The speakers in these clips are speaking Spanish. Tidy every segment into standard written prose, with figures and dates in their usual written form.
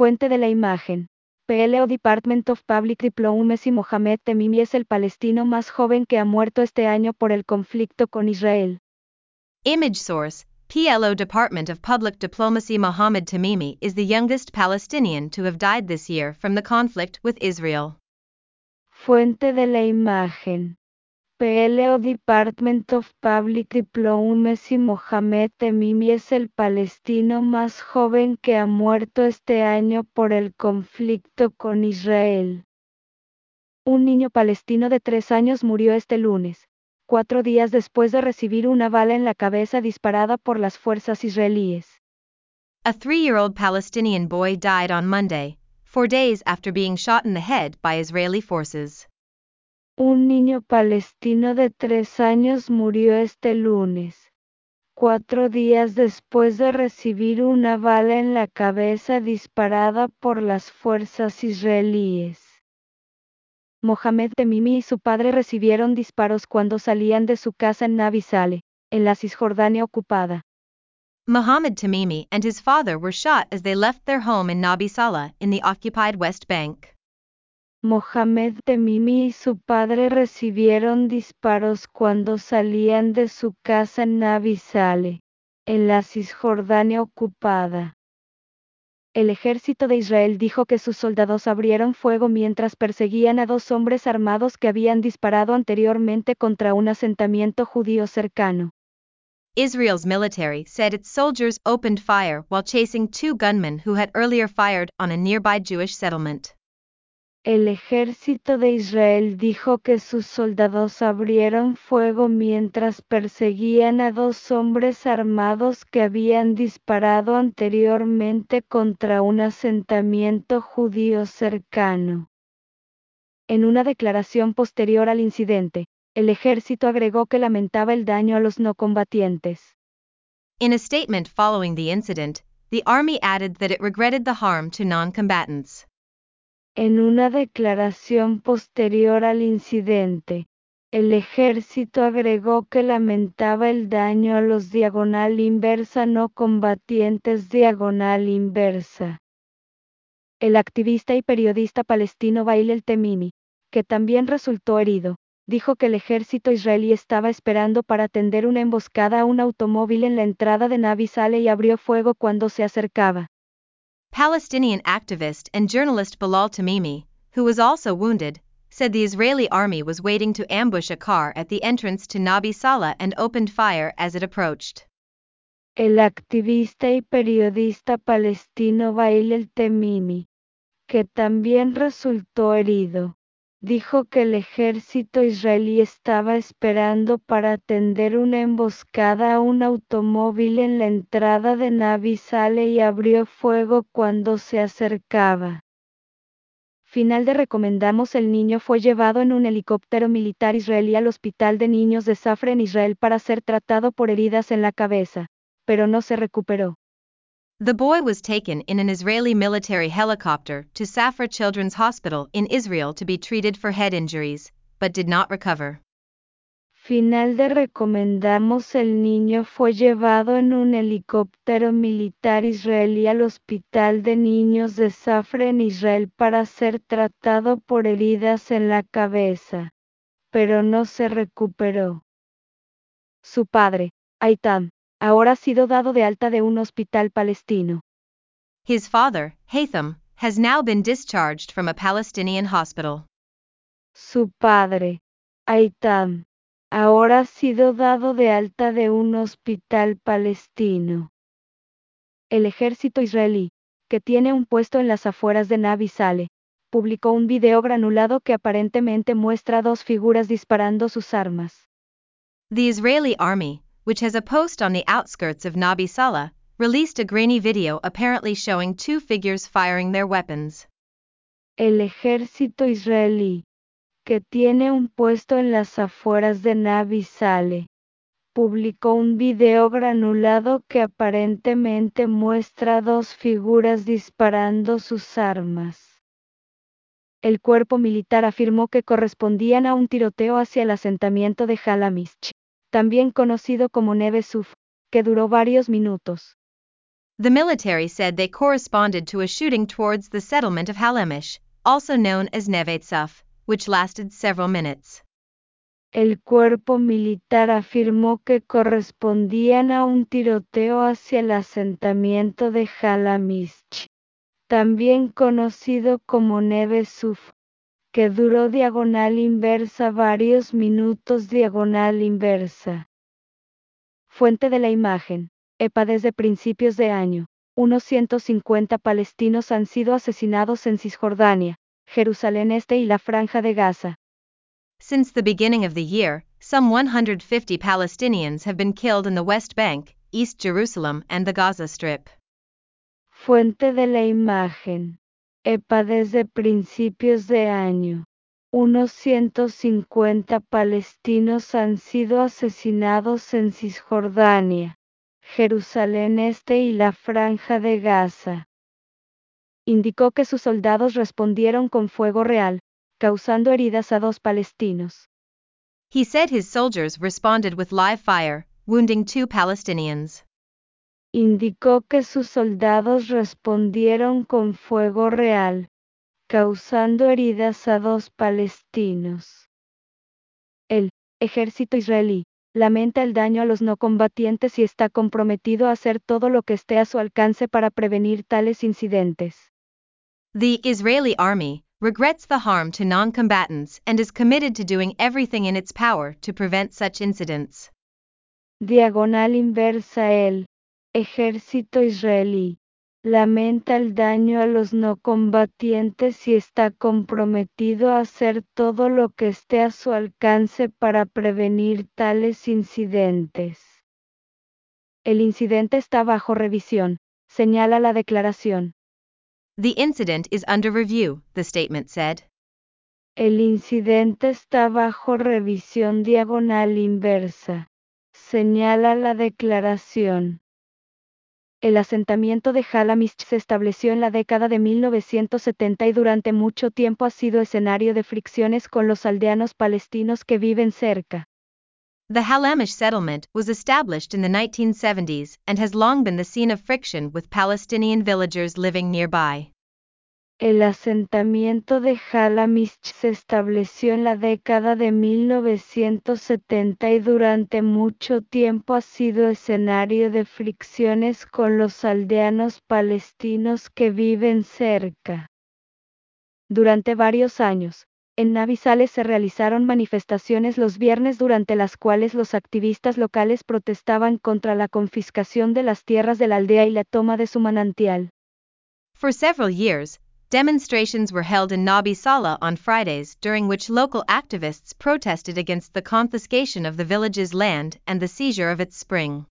Fuente de la imagen. PLO Department of Public Diplomacy. Mohamed Temimi es el palestino más joven que ha muerto este año por el conflicto con Israel. Image source, PLO Department of Public Diplomacy. Mohamed Tamimi is the youngest Palestinian to have died this year from the conflict with Israel. Fuente de la imagen. PLO Department of Public Diplomacy. Mohamed Temimi es el palestino más joven que ha muerto este año por el conflicto con Israel. Un niño palestino de 3 años murió este lunes, 4 días después de recibir una bala en la cabeza disparada por las fuerzas israelíes. A 3-year-old Palestinian boy died on Monday, 4 days after being shot in the head by Israeli forces. Un niño palestino de 3 años murió este lunes, 4 días después de recibir una bala en la cabeza disparada por las fuerzas israelíes. Mohamed Temimi y su padre recibieron disparos cuando salían de su casa en Nabi Saleh, en la Cisjordania ocupada. Mohamed Tamimi and his father were shot as they left their home in Nabi Saleh in the occupied West Bank. Mohamed Temimi y su padre recibieron disparos cuando salían de su casa en Nabi Saleh, en la Cisjordania ocupada. El ejército de Israel dijo que sus soldados abrieron fuego mientras perseguían a 2 hombres armados que habían disparado anteriormente contra un asentamiento judío cercano. Israel's military said its soldiers opened fire while chasing 2 gunmen who had earlier fired on a nearby Jewish settlement. El ejército de Israel dijo que sus soldados abrieron fuego mientras perseguían a 2 hombres armados que habían disparado anteriormente contra un asentamiento judío cercano. En una declaración posterior al incidente, el ejército agregó que lamentaba el daño a los no combatientes. In a statement following the incident, the army added that it regretted the harm to non-combatants. En una declaración posterior al incidente, el ejército agregó que lamentaba el daño a los no combatientes. El activista y periodista palestino Wael el-Temimi, que también resultó herido, dijo que el ejército israelí estaba esperando para tender una emboscada a un automóvil en la entrada de Nabi Saleh y abrió fuego cuando se acercaba. Palestinian activist and journalist Bilal Tamimi, who was also wounded, said the Israeli army was waiting to ambush a car at the entrance to Nabi Saleh and opened fire as it approached. El activista y periodista palestino Wael el-Temimi, que también resultó herido, dijo que el ejército israelí estaba esperando para tender una emboscada a un automóvil en la entrada de Nabi Saleh y abrió fuego cuando se acercaba. Final de recomendamos. El niño fue llevado en un helicóptero militar israelí al hospital de niños de Safra en Israel para ser tratado por heridas en la cabeza, pero no se recuperó. The boy was taken in an Israeli military helicopter to Safra Children's Hospital in Israel to be treated for head injuries, but did not recover. Final de recomendamos. El niño fue llevado en un helicóptero militar israelí al hospital de niños de Safra en Israel para ser tratado por heridas en la cabeza, pero no se recuperó. Su padre, Aitam, ahora ha sido dado de alta de un hospital palestino. His father, Haytham, has now been discharged from a Palestinian hospital. Su padre, Aitam, ahora ha sido dado de alta de un hospital palestino. El ejército israelí, que tiene un puesto en las afueras de Nabi Saleh, publicó un video granulado que aparentemente muestra a 2 figuras disparando sus armas. The Israeli army, which has a post on the outskirts of Nabi Saleh, released a grainy video apparently showing 2 figures firing their weapons. El ejército israelí, que tiene un puesto en las afueras de Nabi Saleh, publicó un video granulado que aparentemente muestra a 2 figuras disparando sus armas. El cuerpo militar afirmó que correspondían a un tiroteo hacia el asentamiento de Halamish, también conocido como Neve Suf, que duró varios minutos. The military said they corresponded to a shooting towards the settlement of Halemish, also known as Neve Tzuf, which lasted several minutes. El cuerpo militar afirmó que correspondían a un tiroteo hacia el asentamiento de Halamish, también conocido como Neve Tzuf, que duró diagonal inversa varios minutos diagonal inversa. Fuente de la imagen. EPA. Desde principios de año, unos 150 palestinos han sido asesinados en Cisjordania, Jerusalén Este y la Franja de Gaza. Since the beginning of the year, some 150 Palestinians have been killed in the West Bank, East Jerusalem and the Gaza Strip. Fuente de la imagen. EPA. Desde principios de año, unos 150 palestinos han sido asesinados en Cisjordania, Jerusalén Este y la Franja de Gaza. Indicó que sus soldados respondieron con fuego real, causando heridas a 2 palestinos. He said his soldiers responded with live fire, wounding 2 Palestinians. Indicó que sus soldados respondieron con fuego real, causando heridas a 2 palestinos. El ejército israelí lamenta el daño a los no combatientes y está comprometido a hacer todo lo que esté a su alcance para prevenir tales incidentes. The Israeli army regrets the harm to non-combatants and is committed to doing everything in its power to prevent such incidents. Diagonal inversa. El ejército israelí lamenta el daño a los no combatientes y está comprometido a hacer todo lo que esté a su alcance para prevenir tales incidentes. El incidente está bajo revisión, señala la declaración. The incident is under review, the statement said. El incidente está bajo revisión diagonal inversa, señala la declaración. El asentamiento de Halamish se estableció en la década de 1970 y durante mucho tiempo ha sido escenario de fricciones con los aldeanos palestinos que viven cerca. The Halamish settlement was established in the 1970s and has long been the scene of friction with Palestinian villagers living nearby. El asentamiento de Halamish se estableció en la década de 1970 y durante mucho tiempo ha sido escenario de fricciones con los aldeanos palestinos que viven cerca. Durante varios años, en Navi Sales se realizaron manifestaciones los viernes durante las cuales los activistas locales protestaban contra la confiscación de las tierras de la aldea y la toma de su manantial. For several years, demonstrations were held in Nabi Saleh on Fridays during which local activists protested against the confiscation of the village's land and the seizure of its spring.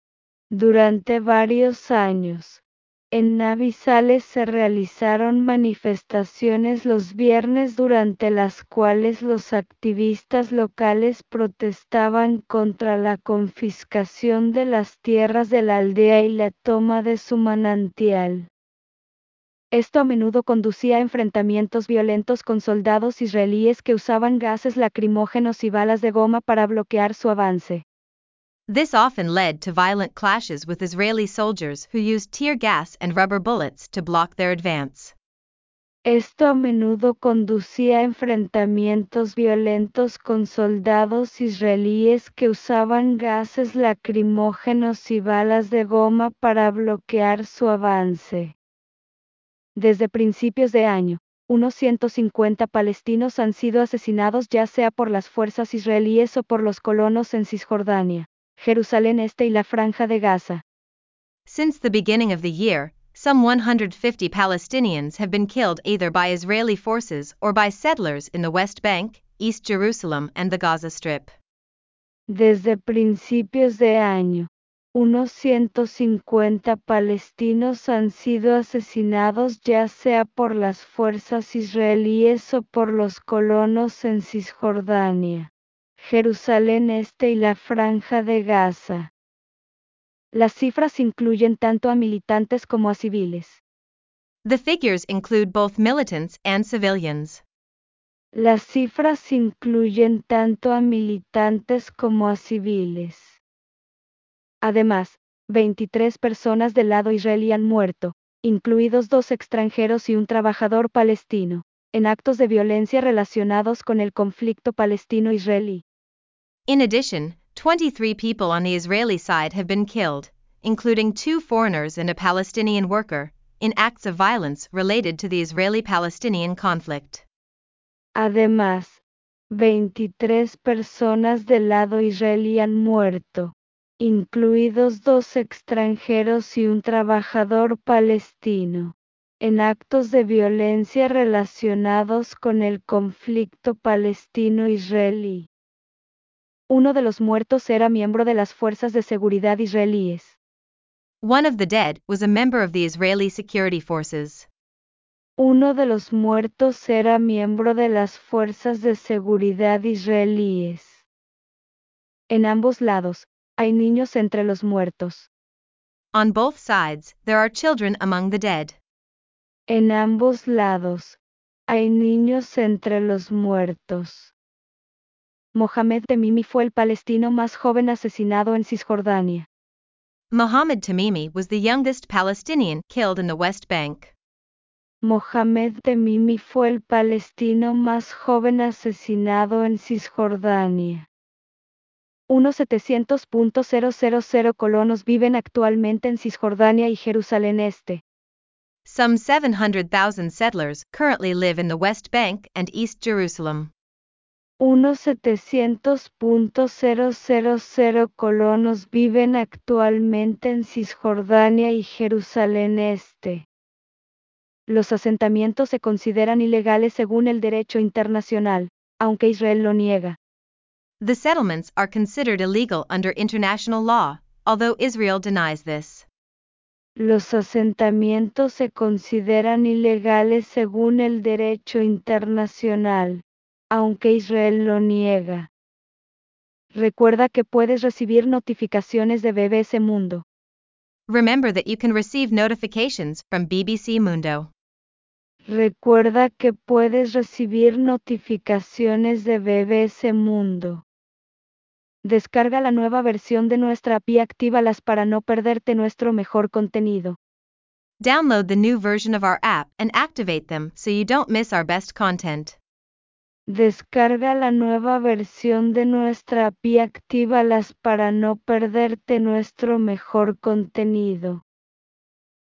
Durante varios años, en Navi Sales se realizaron manifestaciones los viernes durante las cuales los activistas locales protestaban contra la confiscación de las tierras de la aldea y la toma de su manantial. Esto a menudo conducía a enfrentamientos violentos con soldados israelíes que usaban gases lacrimógenos y balas de goma para bloquear su avance. This often led to violent clashes with Israeli soldiers who used tear gas and rubber bullets to block their advance. Esto a menudo conducía a enfrentamientos violentos con soldados israelíes que usaban gases lacrimógenos y balas de goma para bloquear su avance. Desde principios de año, unos 150 palestinos han sido asesinados ya sea por las fuerzas israelíes o por los colonos en Cisjordania, Jerusalén Este y la Franja de Gaza. Since the beginning of the year, some 150 Palestinians have been killed either by Israeli forces or by settlers in the West Bank, East Jerusalem and the Gaza Strip. Desde principios de año, unos 150 palestinos han sido asesinados ya sea por las fuerzas israelíes o por los colonos en Cisjordania, Jerusalén Este y la Franja de Gaza. Las cifras incluyen tanto a militantes como a civiles. The figures include both militants and civilians. Las cifras incluyen tanto a militantes como a civiles. Además, 23 personas del lado israelí han muerto, incluidos 2 extranjeros y un trabajador palestino, en actos de violencia relacionados con el conflicto palestino-israelí. In addition, 23 people on the Israeli side have been killed, including 2 foreigners and a Palestinian worker, in acts of violence related to the Israeli-Palestinian conflict. Además, 23 personas del lado israelí han muerto, incluidos 2 extranjeros y un trabajador palestino, en actos de violencia relacionados con el conflicto palestino-israelí. Uno de los muertos era miembro de las fuerzas de seguridad israelíes. One of the dead was a member of the Israeli security forces. Uno de los muertos era miembro de las fuerzas de seguridad israelíes. En ambos lados, hay niños entre los muertos. On both sides, there are children among the dead. En ambos lados, hay niños entre los muertos. Mohamed Temimi fue el palestino más joven asesinado en Cisjordania. Mohammed Tamimi was the youngest Palestinian killed in the West Bank. Mohamed Temimi fue el palestino más joven asesinado en Cisjordania. Unos 700.000 colonos viven actualmente en Cisjordania y Jerusalén Este. Some 700,000 settlers currently live in the West Bank and East Jerusalem. Unos 700.000 colonos viven actualmente en Cisjordania y Jerusalén Este. Los asentamientos se consideran ilegales según el derecho internacional, aunque Israel lo niega. The settlements are considered illegal under international law, although Israel denies this. Los asentamientos se consideran ilegales según el derecho internacional, aunque Israel lo niega. Recuerda que puedes recibir notificaciones de BBC Mundo. Remember that you can receive notifications from BBC Mundo. Recuerda que puedes recibir notificaciones de BBC Mundo. Descarga la nueva versión de nuestra app y actívalas para no perderte nuestro mejor contenido. Download the new version of our app and activate them so you don't miss our best content. Descarga la nueva versión de nuestra app y actívalas para no perderte nuestro mejor contenido.